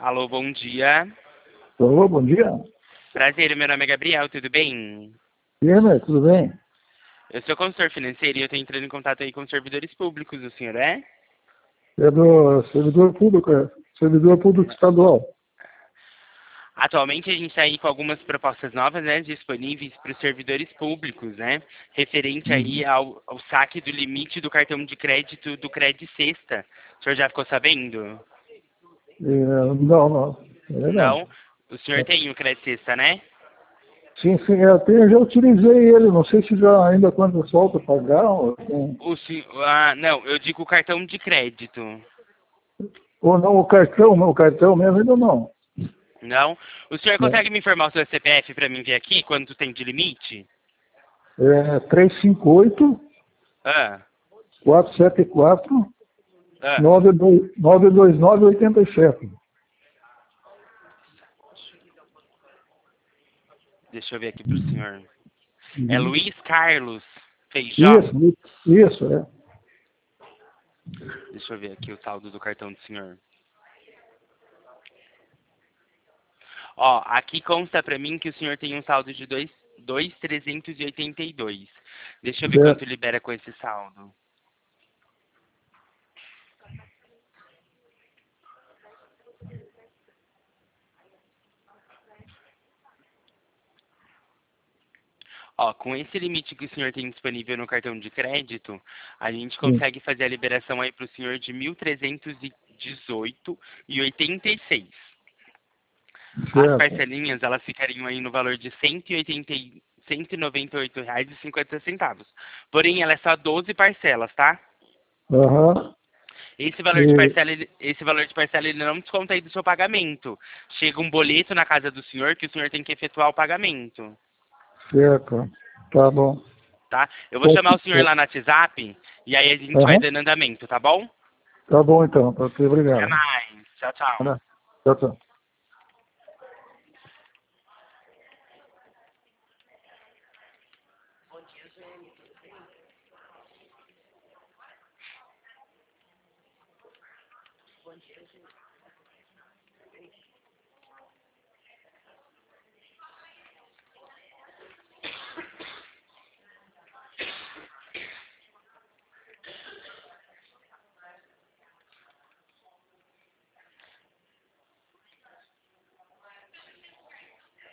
Alô, bom dia. Alô, bom dia. Prazer, meu nome é Gabriel, tudo bem? E aí, né, tudo bem? Eu sou consultor financeiro e eu estou entrando em contato aí com os servidores públicos, o senhor é? É do servidor público estadual. Atualmente a gente está aí com algumas propostas novas, né, disponíveis para os servidores públicos, né, referente aí Uhum. ao saque do limite do cartão de crédito do Cred Sexta. O senhor já ficou sabendo? Não, é verdade. Não? O senhor tem o Cred Sexta, né? Sim, eu já utilizei ele, não sei se já ainda quando falta pagar, Não, eu digo o cartão de crédito. ou não, o cartão mesmo ainda não. Não? O senhor Não. consegue me informar o seu CPF para mim ver aqui quanto tem de limite? É 358 Ah, 474 ah. 92987. Deixa eu ver aqui pro senhor. É Uhum. Luiz Carlos Feijó? Isso, é. Deixa eu ver aqui o saldo do cartão do senhor. Ó, aqui consta pra mim que o senhor tem um saldo de 2.382. Deixa eu ver quanto Certo. libera com esse saldo. Ó, com esse limite que o senhor tem disponível no cartão de crédito, a gente Sim. consegue fazer a liberação aí pro senhor de 1.318,86. As Certo. parcelinhas, elas ficariam aí no valor de R$ 198,50. Porém, ela é só 12 parcelas, tá? Aham. E, Esse valor de parcela ele não desconta aí do seu pagamento. Chega um boleto na casa do senhor que o senhor tem que efetuar o pagamento, certo. Tá bom. tá? Eu vou chamar o senhor lá no WhatsApp e aí a gente vai Aham. dando andamento, tá bom? Tá bom então, tá, ok, Até obrigado. mais. Tchau, tchau. Tá, tchau, tchau.